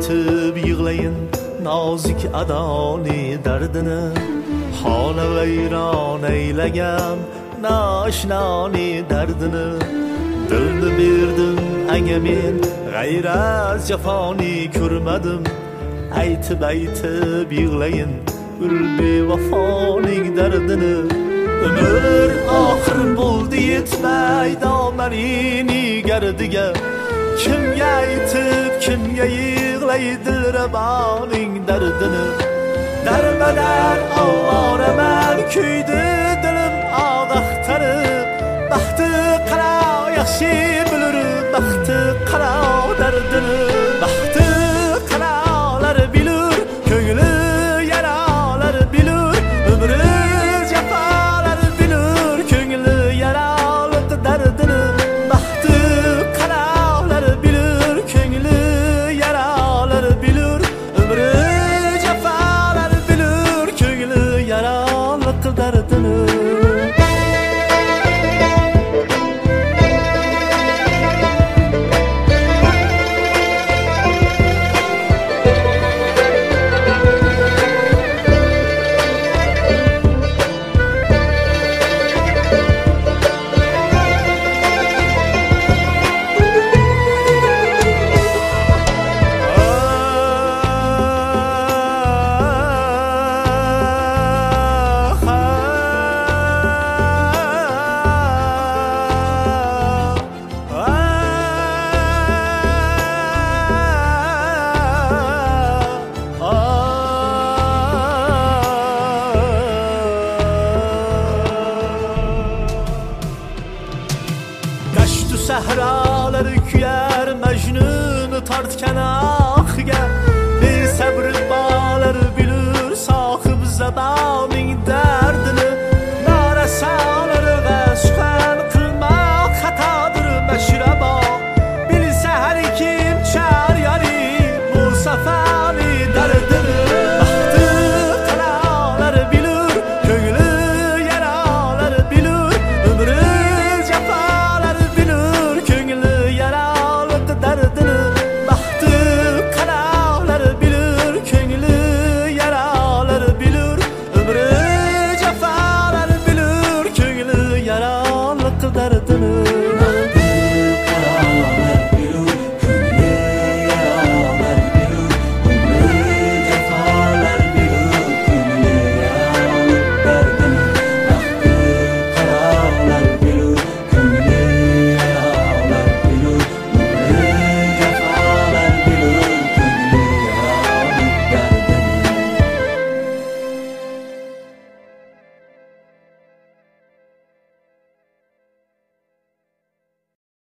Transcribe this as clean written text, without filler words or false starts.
aytib yig'layin nozik adoni dardini, xona vayron aylagan nooshnoni dardini. Dilni berdim anga men g'ayrat jafoni ko'rmadim, aytib yig'layin ul bevafoning dardini. Ömür oxir bo'ldi yetmay domlarini gardiga, kimga aytib kimga yig'laydi dilraboning dardini. Darmadar ovoraman kuydi dilim og'aqtarib, baxti qara yaxshi bilur baxti qara dardini. Baxti qaralar bilur ko'ngli yaralar bilur, umri jafolar bilur ko'ngli yaraliq dardini. Baxti qaralar bilur ko'ngli yaralar bilur, umri jafolar bilur ko'ngli yaraliq dardini. Sahralar kuyar Majnun tortkan